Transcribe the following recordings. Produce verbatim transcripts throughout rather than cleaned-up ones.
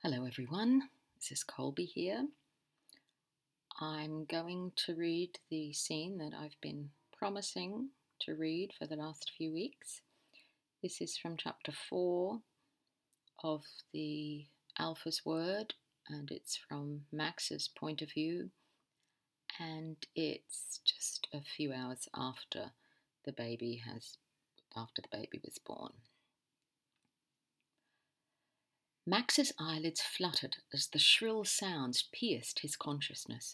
Hello everyone, this is Colby here. I'm going to read the scene that I've been promising to read for the last few weeks. This is from chapter four of the Alpha's Word, and it's from Max's point of view, and it's just a few hours after the baby has after the baby was born. Max's eyelids fluttered as the shrill sounds pierced his consciousness.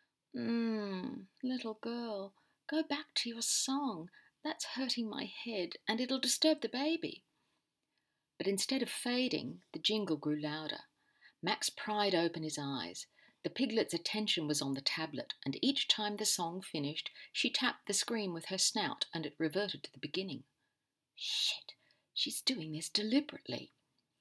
Mmm, little girl, go back to your song. That's hurting my head, and it'll disturb the baby. But instead of fading, the jingle grew louder. Max pried open his eyes. The piglet's attention was on the tablet, and each time the song finished, she tapped the screen with her snout, and it reverted to the beginning. Shit, she's doing this deliberately.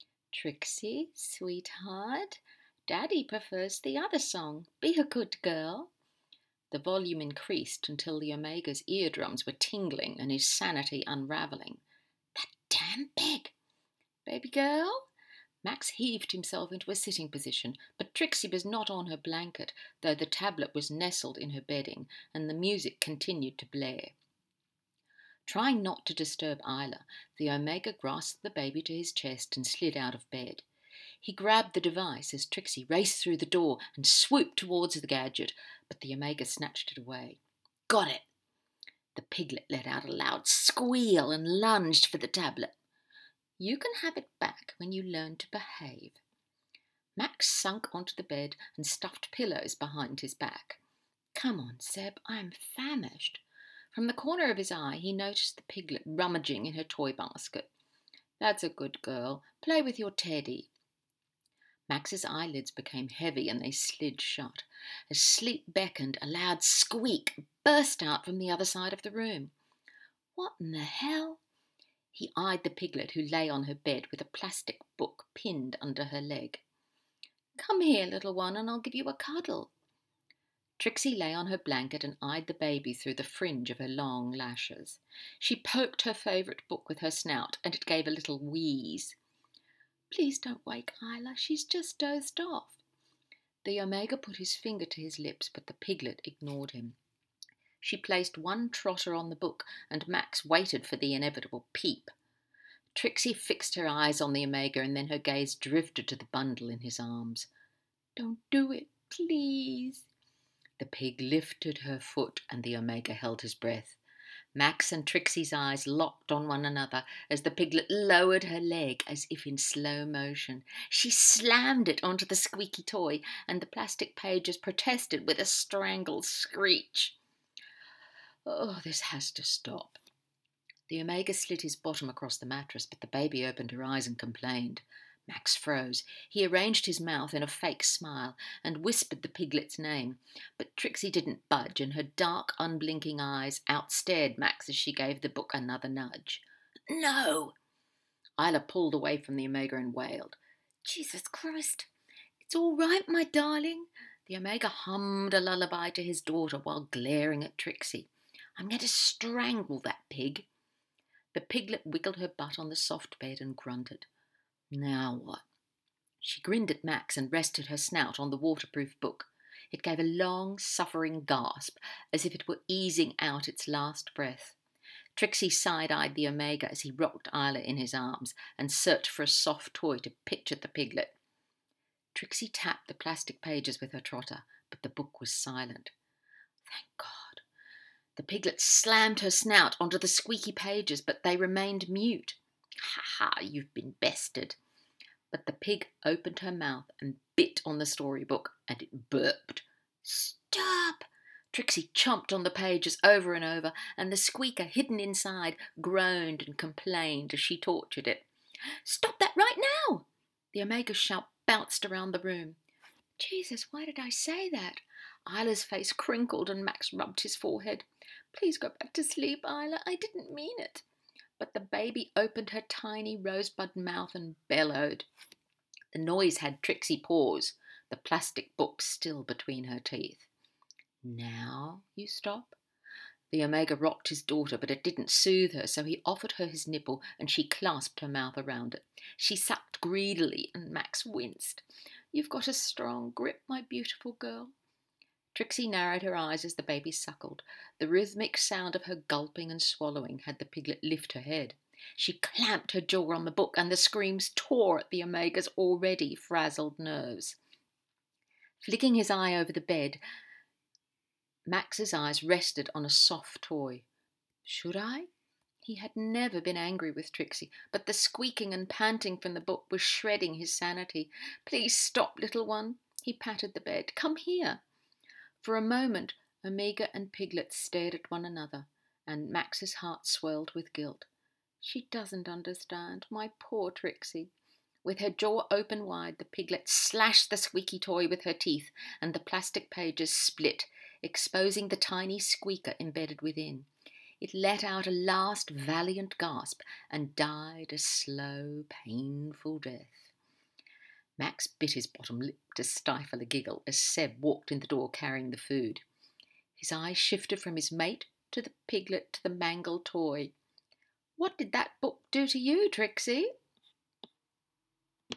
Trixie, sweetheart, Daddy prefers the other song. Be a good girl. The volume increased until the Omega's eardrums were tingling and his sanity unravelling. That damn pig! Baby girl? Max heaved himself into a sitting position, but Trixie was not on her blanket, though the tablet was nestled in her bedding and the music continued to blare. Trying not to disturb Isla, the Omega grasped the baby to his chest and slid out of bed. He grabbed the device as Trixie raced through the door and swooped towards the gadget, but the Omega snatched it away. Got it! The piglet let out a loud squeal and lunged for the tablet. You can have it back when you learn to behave. Max sunk onto the bed and stuffed pillows behind his back. Come on, Seb, I'm famished. From the corner of his eye, he noticed the piglet rummaging in her toy basket. That's a good girl. Play with your teddy. Max's eyelids became heavy and they slid shut. As sleep beckoned, a loud squeak burst out from the other side of the room. What in the hell? He eyed the piglet who lay on her bed with a plastic book pinned under her leg. Come here, little one, and I'll give you a cuddle. Trixie lay on her blanket and eyed the baby through the fringe of her long lashes. She poked her favourite book with her snout, and it gave a little wheeze. Please don't wake Isla, she's just dozed off. The Omega put his finger to his lips, but the piglet ignored him. She placed one trotter on the book, and Max waited for the inevitable peep. Trixie fixed her eyes on the Omega, and then her gaze drifted to the bundle in his arms. Don't do it, please. The pig lifted her foot, and the Omega held his breath. Max and Trixie's eyes locked on one another as the piglet lowered her leg as if in slow motion. She slammed it onto the squeaky toy, and the plastic pages protested with a strangled screech. Oh, this has to stop. The Omega slid his bottom across the mattress, but the baby opened her eyes and complained. Max froze. He arranged his mouth in a fake smile and whispered the piglet's name, but Trixie didn't budge, and her dark, unblinking eyes outstared Max as she gave the book another nudge. No! Isla pulled away from the Omega and wailed. Jesus Christ! It's all right, my darling. The Omega hummed a lullaby to his daughter while glaring at Trixie. I'm going to strangle that pig. The piglet wiggled her butt on the soft bed and grunted. Now what? She grinned at Max and rested her snout on the waterproof book. It gave a long, suffering gasp, as if it were easing out its last breath. Trixie side-eyed the Omega as he rocked Isla in his arms and searched for a soft toy to pitch at the piglet. Trixie tapped the plastic pages with her trotter, but the book was silent. Thank God. The piglet slammed her snout onto the squeaky pages, but they remained mute. Ha ha, you've been bested. But the pig opened her mouth and bit on the storybook, and it burped. Stop! Trixie chomped on the pages over and over, and the squeaker, hidden inside, groaned and complained as she tortured it. Stop that right now! The Omega shout bounced around the room. Jesus, why did I say that? Isla's face crinkled and Max rubbed his forehead. Please go back to sleep, Isla. I didn't mean it. But the baby opened her tiny rosebud mouth and bellowed. The noise had Trixie pause, the plastic book still between her teeth. Now you stop? The Omega rocked his daughter, but it didn't soothe her, so he offered her his nipple, and she clasped her mouth around it. She sucked greedily, and Max winced. "You've got a strong grip, my beautiful girl." Trixie narrowed her eyes as the baby suckled. The rhythmic sound of her gulping and swallowing had the piglet lift her head. She clamped her jaw on the book, and the screams tore at the Omega's already frazzled nerves. Flicking his eye over the bed, Max's eyes rested on a soft toy. Should I? He had never been angry with Trixie, but the squeaking and panting from the book was shredding his sanity. "Please stop, little one." He patted the bed. "Come here." For a moment, Omega and Piglet stared at one another, and Max's heart swelled with guilt. She doesn't understand, my poor Trixie. With her jaw open wide, the piglet slashed the squeaky toy with her teeth, and the plastic pages split, exposing the tiny squeaker embedded within. It let out a last valiant gasp and died a slow, painful death. Max bit his bottom lip to stifle a giggle as Seb walked in the door carrying the food. His eyes shifted from his mate to the piglet to the mangled toy. "What did that book do to you, Trixie?"